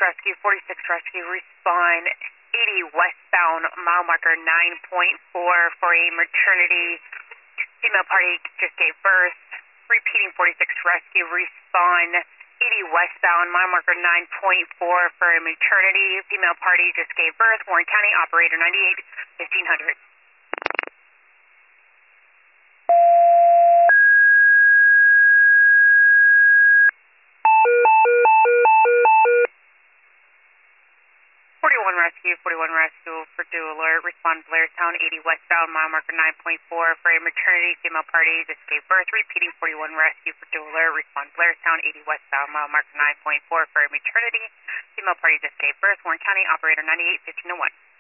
Rescue, 46 Rescue, respond 80 westbound, mile marker 9.4 for a maternity. Female party just gave birth. Repeating 46 Rescue, respond 80 westbound, mile marker 9.4 for a maternity. Female party just gave birth. Warren County, operator 98, 1500. Rescue, 41 Rescue for due alert. Respond Blairstown, 80 westbound, mile marker 9.4 for a maternity. Female party just gave birth. Repeating 41 Rescue for due alert. Respond Blairstown, 80 westbound, mile marker 9.4 for a maternity. Female party just gave birth. Warren County, operator 98, 1501.